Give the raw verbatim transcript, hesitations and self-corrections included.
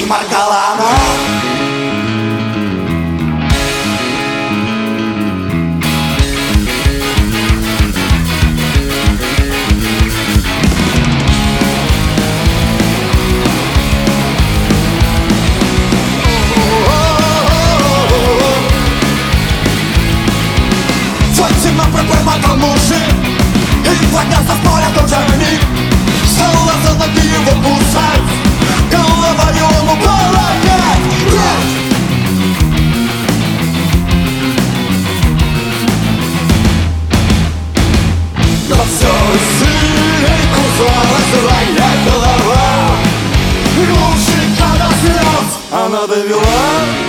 моргала она. Зимно припряматал мужик, и поднялся с поля тот же миг. Стала за ноги его кусать, голова ему полакать. Нет! Но все сильней кусалась твоя голова. Мужика до слез она довела.